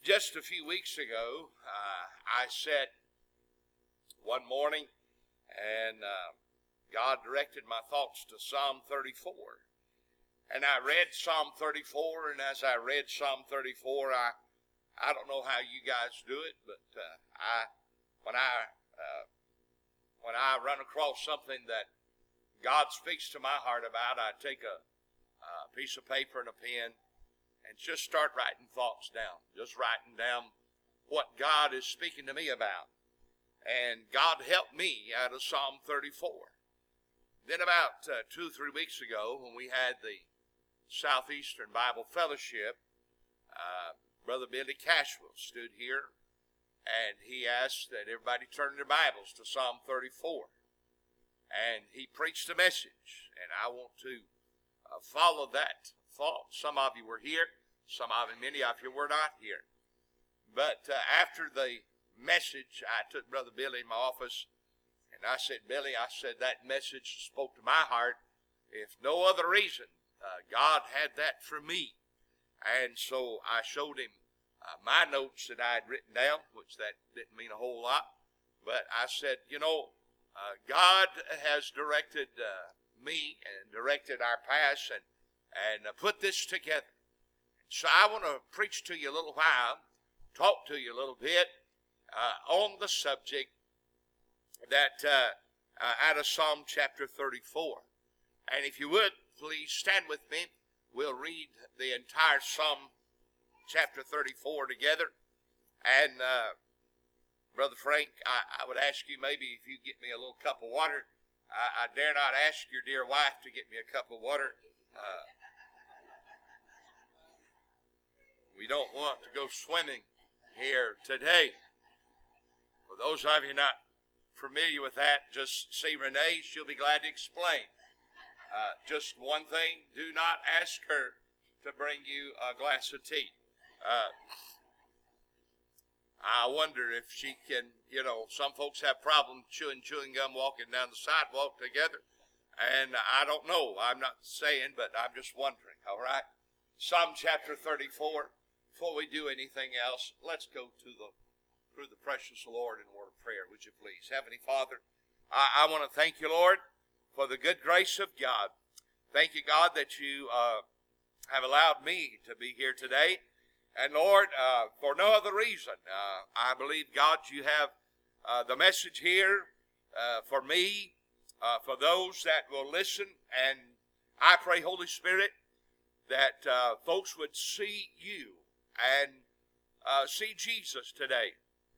Just a few weeks ago, I sat one morning and God directed my thoughts to Psalm 34. And I read Psalm 34, and as I read Psalm 34, I don't know how you guys do it, but when I run across something that God speaks to my heart about, I take a piece of paper and a pen and just start writing thoughts down, just writing down what God is speaking to me about. And God helped me out of Psalm 34. Then about 2 or 3 weeks ago, when we had the Southeastern Bible Fellowship, Brother Billy Cashwell stood here and he asked that everybody turn their Bibles to Psalm 34. And he preached a message, and I want to follow that thought. Some of you were here, many of you were not here. But after the message, I took Brother Billy in my office, and I said, Billy, that message spoke to my heart. If no other reason, God had that for me. And so I showed him my notes that I had written down, which that didn't mean a whole lot. But I said, God has directed me and directed our past and put this together. So I want to preach to you a little while, talk to you a little bit on the subject that out of Psalm chapter 34. And if you would, please stand with me. We'll read the entire Psalm chapter 34 together. And Brother Frank, I would ask you maybe if you get me a little cup of water. I dare not ask your dear wife to get me a cup of water. We don't want to go swimming here today. For those of you not familiar with that, just see Renee. She'll be glad to explain. Just one thing, do not ask her to bring you a glass of tea. I wonder if she can, some folks have problems chewing gum walking down the sidewalk together. And I don't know. I'm not saying, but I'm just wondering. All right. Psalm chapter 34. Before we do anything else, let's go through the precious Lord in a word of prayer, would you please? Heavenly Father, I want to thank you, Lord, for the good grace of God. Thank you, God, that you have allowed me to be here today. And Lord, for no other reason, I believe, God, you have the message here for me, for those that will listen. And I pray, Holy Spirit, that folks would see you and see Jesus today.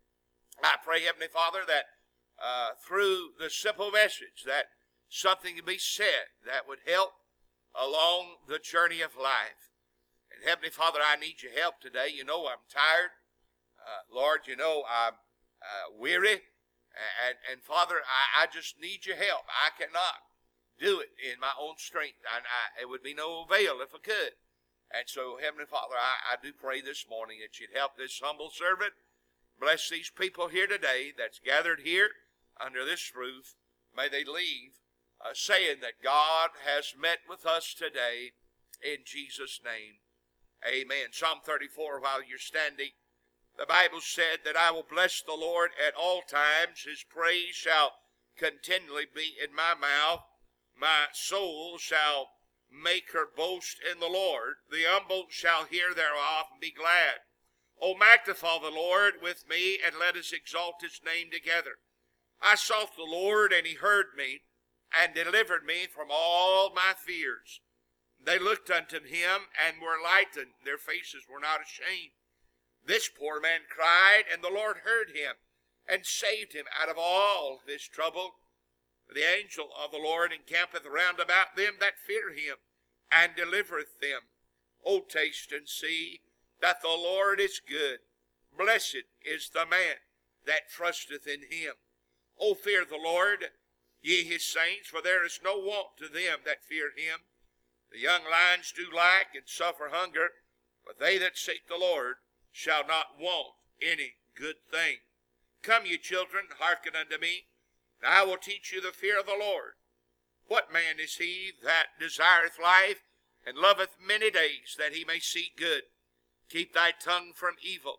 I pray, Heavenly Father, that through the simple message that something can be said that would help along the journey of life. And Heavenly Father, I need your help today. You know I'm tired. Lord, you know I'm weary. And Father, I just need your help. I cannot do it in my own strength. And it would be no avail if I could. And so, Heavenly Father, I do pray this morning that you'd help this humble servant. Bless these people here today that's gathered here under this roof. May they leave saying that God has met with us today in Jesus' name. Amen. Psalm 34, while you're standing, the Bible said that I will bless the Lord at all times. His praise shall continually be in my mouth. My soul shall make her boast in the Lord. The humble shall hear thereof and be glad. O magnify the Lord with me, and let us exalt his name together. I sought the Lord, and he heard me, and delivered me from all my fears. They looked unto him, and were lightened. Their faces were not ashamed. This poor man cried, and the Lord heard him, and saved him out of all his trouble. The angel of the Lord encampeth round about them that fear him, and delivereth them. O taste and see that the Lord is good. Blessed is the man that trusteth in him. O fear the Lord, ye his saints, for there is no want to them that fear him. The young lions do lack and suffer hunger, but they that seek the Lord shall not want any good thing. Come, ye children, hearken unto me, and I will teach you the fear of the Lord. What man is he that desireth life, and loveth many days, that he may see good? Keep thy tongue from evil,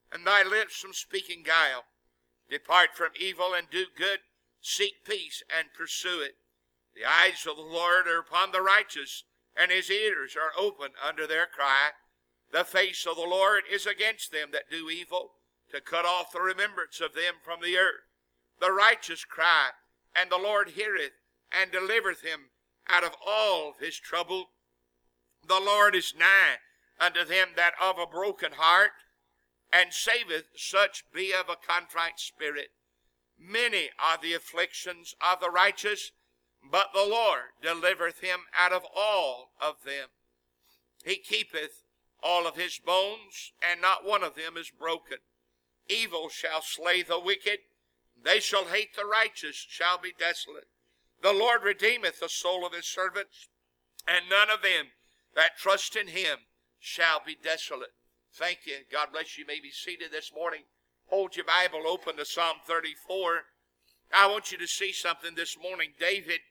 and thy lips from speaking guile. Depart from evil and do good. Seek peace and pursue it. The eyes of the Lord are upon the righteous, and his ears are open unto their cry. The face of the Lord is against them that do evil, to cut off the remembrance of them from the earth. The righteous cry, and the Lord heareth, and delivereth him out of all his trouble. The Lord is nigh unto them that of a broken heart, and saveth such be of a contrite spirit. Many are the afflictions of the righteous, but the Lord delivereth him out of all of them. He keepeth all of his bones, and not one of them is broken. Evil shall slay the wicked, they shall hate the righteous, shall be desolate. The Lord redeemeth the soul of his servants, and none of them that trust in him shall be desolate. Thank you. God bless you. You may be seated this morning. Hold your Bible open to Psalm 34. I want you to see something this morning. David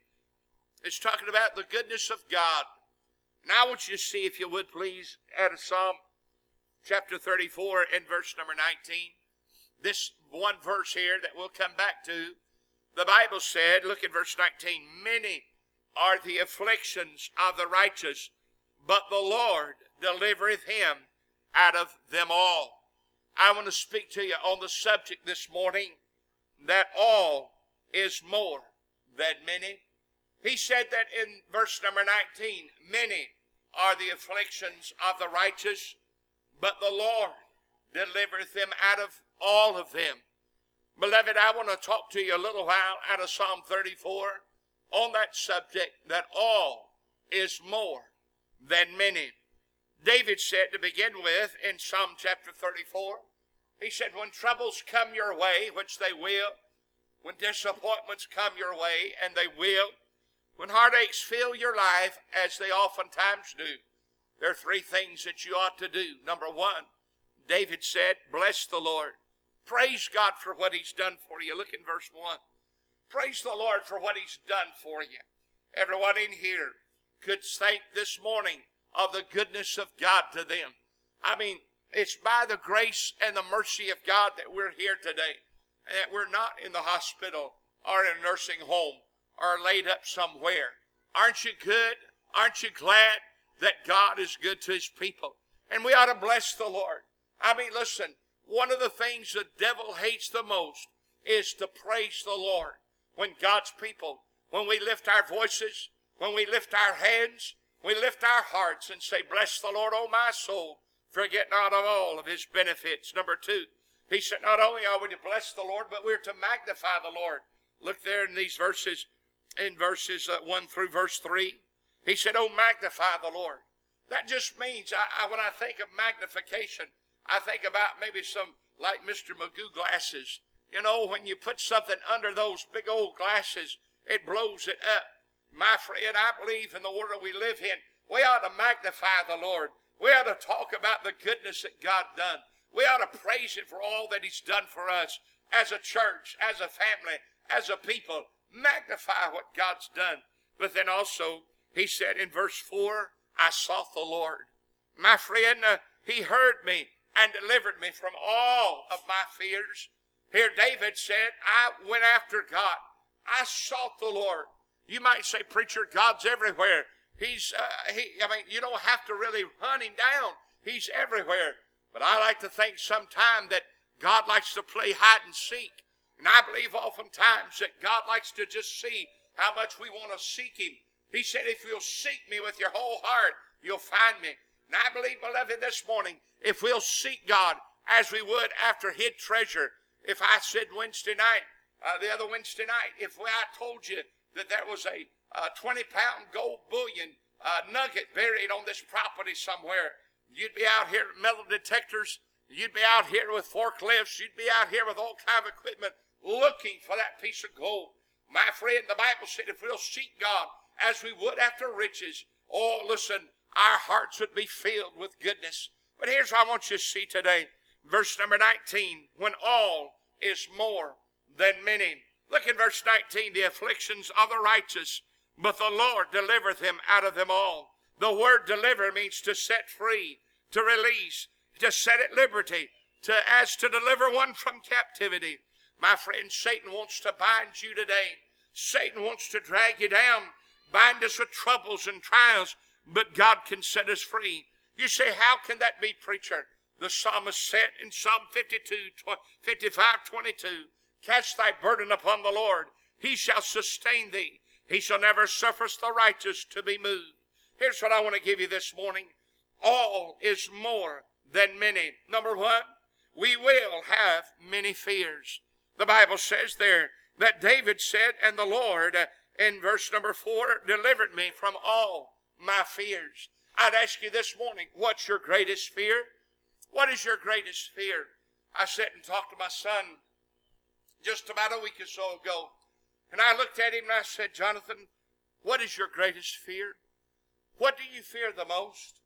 is talking about the goodness of God. And I want you to see, if you would please, out of Psalm chapter 34 and verse number 19. This one verse here that we'll come back to. The Bible said, look at verse 19, many are the afflictions of the righteous, but the Lord delivereth him out of them all. I want to speak to you on the subject this morning, that all is more than many. He said that in verse number 19, many are the afflictions of the righteous, but the Lord delivereth them out of all of them. Beloved, I want to talk to you a little while out of Psalm 34 on that subject, that all is more than many. David said, to begin with, in Psalm chapter 34, he said, when troubles come your way, which they will, when disappointments come your way, and they will, when heartaches fill your life, as they oftentimes do, there are three things that you ought to do. Number one, David said, bless the Lord. Praise God for what he's done for you. Look in verse 1. Praise the Lord for what he's done for you. Everyone in here could think this morning of the goodness of God to them. I mean, it's by the grace and the mercy of God that we're here today, and that we're not in the hospital or in a nursing home or laid up somewhere. Aren't you good? Aren't you glad that God is good to his people? And we ought to bless the Lord. I mean, listen, one of the things the devil hates the most is to praise the Lord. When God's people, when we lift our voices, when we lift our hands, we lift our hearts and say, bless the Lord, O my soul, forget not of all of his benefits. Number two, he said, not only are we to bless the Lord, but we're to magnify the Lord. Look there in these verses, in verses 1 through verse 3. He said, oh, magnify the Lord. That just means, when I think of magnification, I think about maybe some, like Mr. Magoo glasses. You know, when you put something under those big old glasses, it blows it up. My friend, I believe in the world we live in, we ought to magnify the Lord. We ought to talk about the goodness that God done. We ought to praise him for all that he's done for us as a church, as a family, as a people. Magnify what God's done. But then also, he said in verse 4, I sought the Lord. My friend, he heard me and delivered me from all of my fears. Here David said, I went after God. I sought the Lord. You might say, preacher, God's everywhere. You don't have to really hunt him down. He's everywhere. But I like to think sometime that God likes to play hide and seek. And I believe oftentimes that God likes to just see how much we want to seek him. He said, if you'll seek me with your whole heart, you'll find me. And I believe, beloved, this morning, if we'll seek God as we would after hid treasure. If I said Wednesday night, the other Wednesday night, if I told you that there was a 20-pound gold bullion nugget buried on this property somewhere, you'd be out here with metal detectors, you'd be out here with forklifts, you'd be out here with all kind of equipment looking for that piece of gold. My friend, the Bible said if we'll seek God as we would after riches, oh, listen, our hearts would be filled with goodness. But here's what I want you to see today. Verse number 19, when all is more than many. Look in verse 19, the afflictions of the righteous, but the Lord delivereth him out of them all. The word deliver means to set free, to release, to set at liberty, as to deliver one from captivity. My friend, Satan wants to bind you today. Satan wants to drag you down, bind us with troubles and trials, but God can set us free. You say, how can that be, preacher? The psalmist said in Psalm 55:22, cast thy burden upon the Lord. He shall sustain thee. He shall never suffer the righteous to be moved. Here's what I want to give you this morning. All is more than many. Number one, we will have many fears. The Bible says there that David said, and the Lord, in verse number 4, delivered me from all my fears. I'd ask you this morning, what's your greatest fear? What is your greatest fear? I sat and talked to my son just about a week or so ago, and I looked at him and I said, Jonathan, what is your greatest fear? What do you fear the most?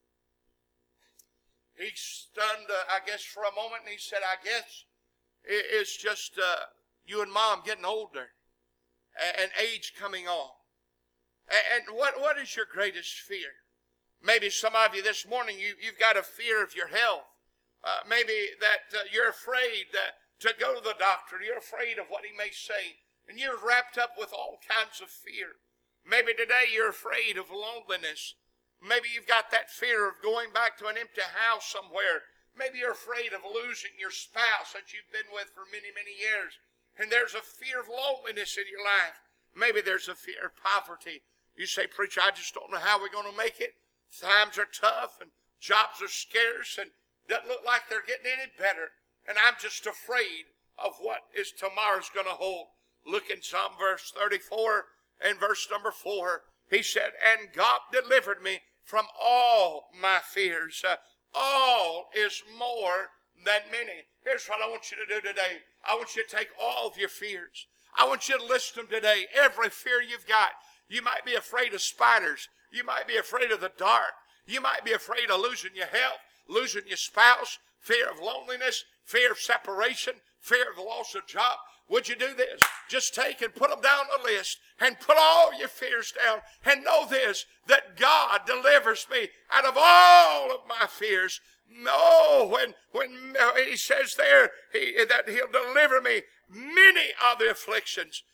He stunned, I guess, for a moment, and he said, I guess it's just you and Mom getting older and age coming on. And what is your greatest fear? Maybe some of you this morning, you've got a fear of your health. Maybe that you're afraid to go to the doctor. You're afraid of what he may say. And you're wrapped up with all kinds of fear. Maybe today you're afraid of loneliness. Maybe you've got that fear of going back to an empty house somewhere. Maybe you're afraid of losing your spouse that you've been with for many, many years. And there's a fear of loneliness in your life. Maybe there's a fear of poverty. You say, preacher, I just don't know how we're going to make it. Times are tough and jobs are scarce and doesn't look like they're getting any better. And I'm just afraid of what is tomorrow's going to hold. Look in Psalm verse 34 and verse number 4. He said, and God delivered me from all my fears. All is more than many. Here's what I want you to do today. I want you to take all of your fears. I want you to list them today. Every fear you've got. You might be afraid of spiders. You might be afraid of the dark. You might be afraid of losing your health, losing your spouse, fear of loneliness, fear of separation, fear of the loss of job. Would you do this? Just take and put them down on the list and put all your fears down and know this, that God delivers me out of all of my fears. No, when he says there that he'll deliver me many of the afflictions,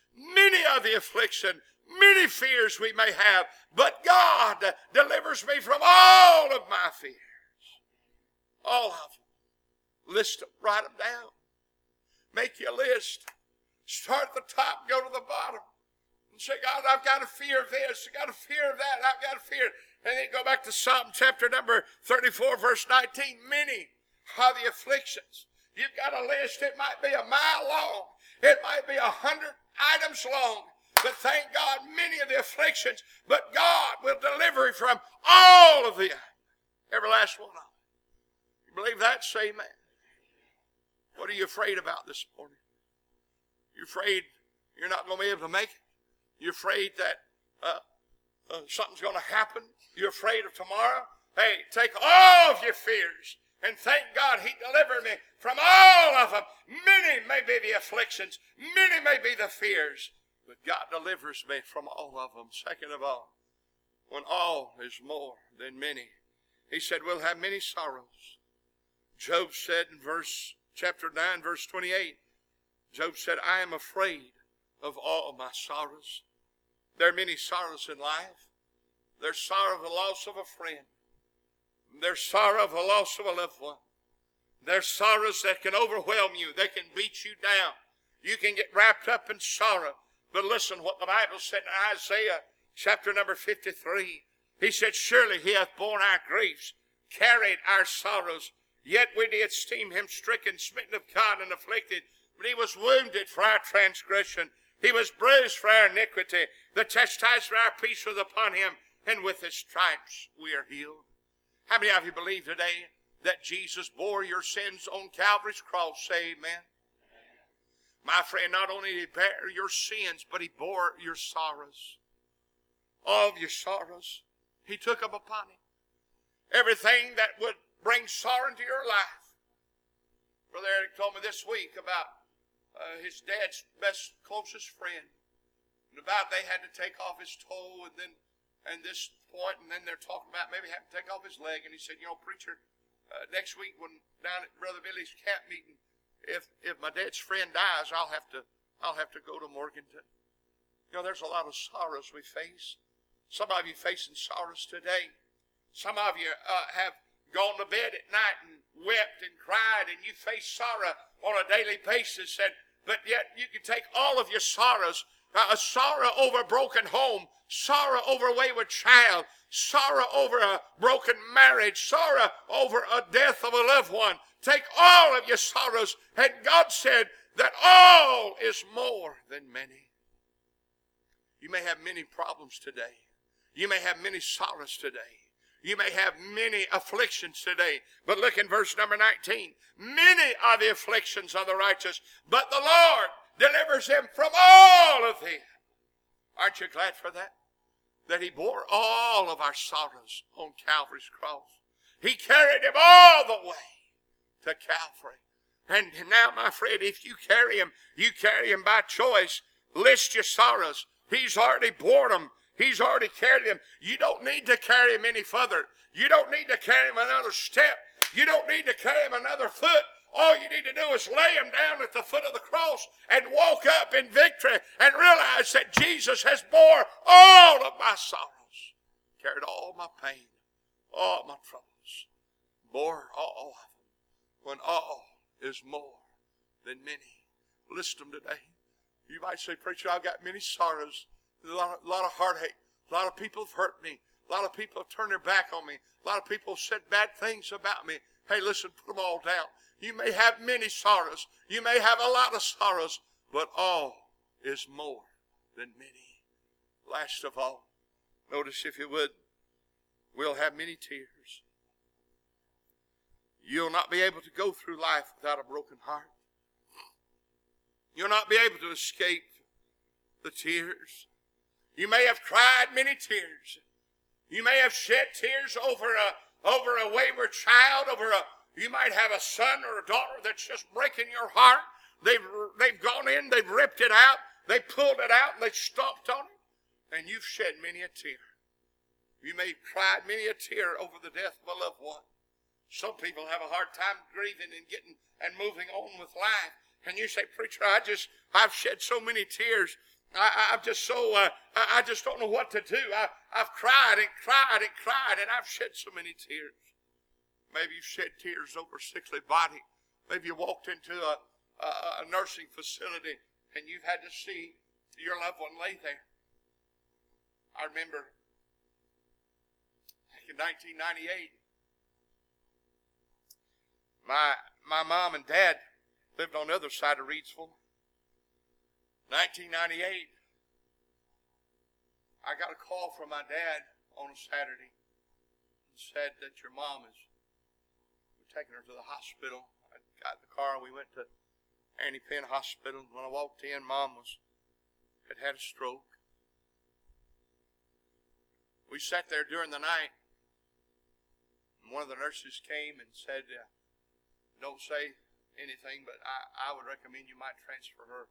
many fears we may have, but God delivers me from all of my fears. All of them. List them, write them down. Make your list. Start at the top, go to the bottom. And say, God, I've got a fear of this, I've got a fear of that, I've got a fear. And then go back to Psalm chapter number 34, verse 19. Many are the afflictions. You've got a list, it might be a mile long. It might be 100 items long. But thank God, many of the afflictions, but God will deliver you from all of them. Every last one of them. You believe that? Say amen. What are you afraid about this morning? You're afraid you're not going to be able to make it? You're afraid that something's going to happen? You're afraid of tomorrow? Hey, take all of your fears and thank God he delivered me from all of them. Many may be the afflictions. Many may be the fears. But God delivers me from all of them. Second of all, when all is more than many. He said, we'll have many sorrows. Job said in chapter 9, verse 28, Job said, I am afraid of all my sorrows. There are many sorrows in life. There's sorrow of the loss of a friend. There's sorrow of the loss of a loved one. There's sorrows that can overwhelm you. They can beat you down. You can get wrapped up in sorrow. But listen what the Bible said in Isaiah chapter number 53. He said, surely he hath borne our griefs, carried our sorrows. Yet we did esteem him stricken, smitten of God, and afflicted. But he was wounded for our transgression. He was bruised for our iniquity. The chastisement for our peace was upon him, and with his stripes we are healed. How many of you believe today that Jesus bore your sins on Calvary's cross? Say amen. My friend, not only did he bear your sins, but he bore your sorrows. All of your sorrows, he took them upon him. Everything that would bring sorrow into your life. Brother Eric told me this week about his dad's best, closest friend. And about they had to take off his toe and this point, and then they're talking about maybe having to take off his leg. And he said, preacher, Next week when down at Brother Billy's camp meeting, if my dad's friend dies, I'll have to go to Morganton. You know, there's a lot of sorrows we face. Some of you facing sorrows today. Some of you have gone to bed at night and wept and cried, and you face sorrow on a daily basis. But yet you can take all of your sorrows, a sorrow over a broken home, sorrow over a wayward child, sorrow over a broken marriage, sorrow over a death of a loved one. Take all of your sorrows, and God said that all is more than many. You may have many problems today. You may have many sorrows today. You may have many afflictions today. But look in verse number 19. Many are the afflictions of the righteous, but the Lord delivers him from all of them. Aren't you glad for that? That he bore all of our sorrows on Calvary's cross. He carried them all the way to Calvary. And now, my friend, if you carry him by choice. List your sorrows. He's already bore them. He's already carried them. You don't need to carry him any further. You don't need to carry him another step. You don't need to carry him another foot. All you need to do is lay him down at the foot of the cross and walk up in victory and realize that Jesus has bore all of my sorrows, carried all my pain, all my troubles, bore all of them, when all is more than many. List them today. You might say, preacher, I've got many sorrows, a lot of heartache, a lot of people have hurt me, a lot of people have turned their back on me, a lot of people have said bad things about me. Hey, listen, put them all down. You may have many sorrows. You may have a lot of sorrows, but all is more than many. Last of all, notice if you would, we'll have many tears. You'll not be able to go through life without a broken heart. You'll not be able to escape the tears. You may have cried many tears. You may have shed tears over a wayward child, you might have a son or a daughter that's just breaking your heart. They've gone in, they've ripped it out, they pulled it out, and they stomped on it, and you've shed many a tear. You may have cried many a tear over the death of a loved one. Some people have a hard time grieving and getting and moving on with life. And you say, preacher, I've shed so many tears. I just don't know what to do. I've cried and cried and cried, and I've shed so many tears. Maybe you've shed tears over a sickly body. Maybe you walked into a nursing facility and you've had to see your loved one lay there. I remember back in 1998, my mom and dad lived on the other side of Reidsville. 1998, I got a call from my dad on a Saturday and said that your mom is taking her to the hospital. I got in the car and we went to Annie Penn Hospital. When I walked in, Mom had a stroke. We sat there during the night, and one of the nurses came and said, don't say anything, but I would recommend you might transfer her.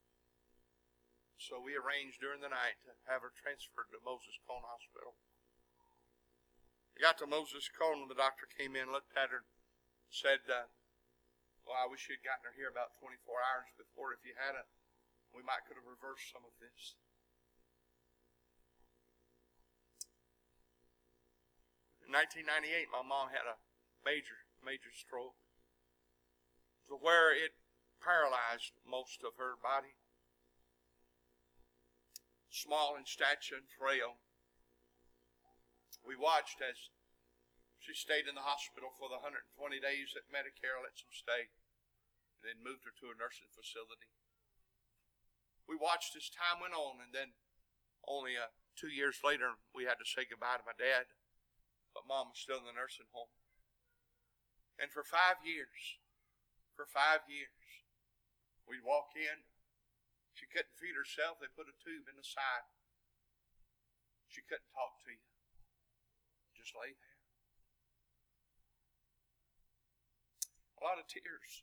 So we arranged during the night to have her transferred to Moses Cone Hospital. We got to Moses Cone and the doctor came in, looked at her, said, well, I wish you'd gotten her here about 24 hours before. If you hadn't, we might could have reversed some of this. In 1998, my mom had a major stroke to where it paralyzed most of her body. Small in stature and frail. We watched as she stayed in the hospital for the 120 days that Medicare lets them stay, and then moved her to a nursing facility. We watched as time went on, and then only 2 years later, we had to say goodbye to my dad, but Mom was still in the nursing home. And for 5 years, we'd walk in. She couldn't feed herself. They put a tube in the side. She couldn't talk to you. Just lay there. A lot of tears.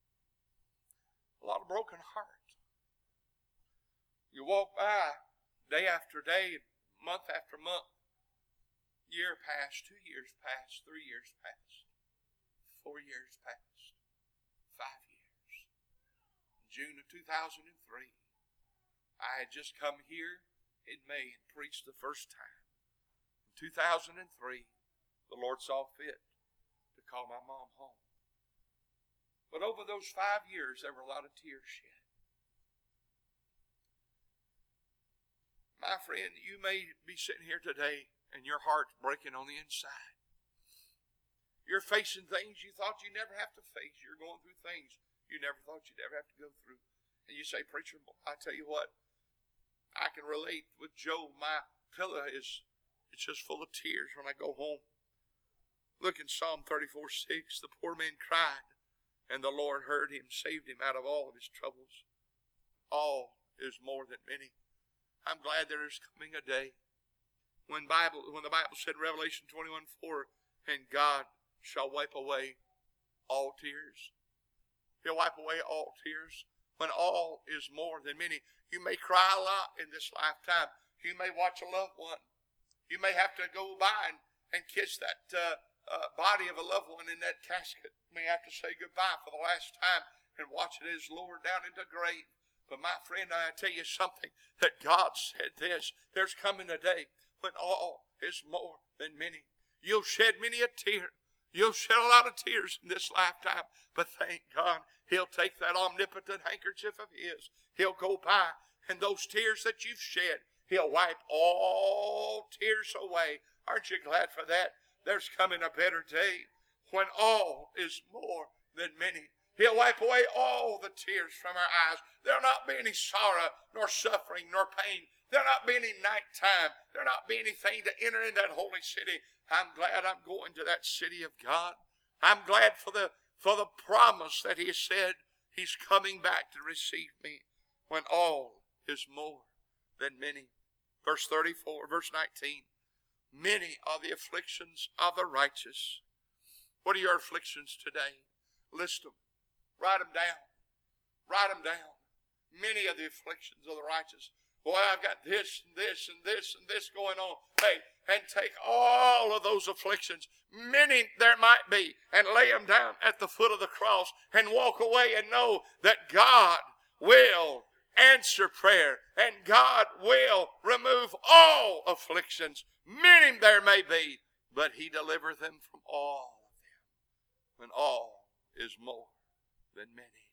A lot of broken heart. You walk by day after day, month after month. Year passed, 2 years passed, 3 years passed. 4 years passed. 5 years. In June of 2003, I had just come here in May and preached the first time. In 2003, the Lord saw fit to call my mom home. But over those 5 years, there were a lot of tears shed. My friend, you may be sitting here today and your heart's breaking on the inside. You're facing things you thought you'd never have to face. You're going through things you never thought you'd ever have to go through. And you say, preacher, I tell you what, I can relate with Joe. My pillow it's just full of tears when I go home. Look in Psalm 34:6. The poor man cried, and the Lord heard him, saved him out of all of his troubles. All is more than many. I'm glad there is coming a day when the Bible said in Revelation 21:4, and God shall wipe away all tears. He'll wipe away all tears. When all is more than many. You may cry a lot in this lifetime. You may watch a loved one. You may have to go by and kiss that body of a loved one in that casket. You may have to say goodbye for the last time and watch it as lowered down into the grave. But my friend, I tell you something, that God said this. There's coming a day when all is more than many. You'll shed many a tear. You'll shed a lot of tears in this lifetime. But thank God, He'll take that omnipotent handkerchief of His. He'll go by, and those tears that you've shed, He'll wipe all tears away. Aren't you glad for that? There's coming a better day when all is more than many. He'll wipe away all the tears from our eyes. There'll not be any sorrow, nor suffering, nor pain. There'll not be any nighttime. There'll not be anything to enter in that holy city. I'm glad I'm going to that city of God. I'm glad for the promise that He said He's coming back to receive me when all is more than many. Verse 34, verse 19. Many are the afflictions of the righteous. What are your afflictions today? List them. Write them down. Write them down. Many of the afflictions of the righteous. Boy, I've got this and this and this and this going on. Hey, and take all of those afflictions, many there might be, and lay them down at the foot of the cross and walk away and know that God will answer prayer and God will remove all afflictions. Many there may be, but He delivereth them from all of them when all is more than many.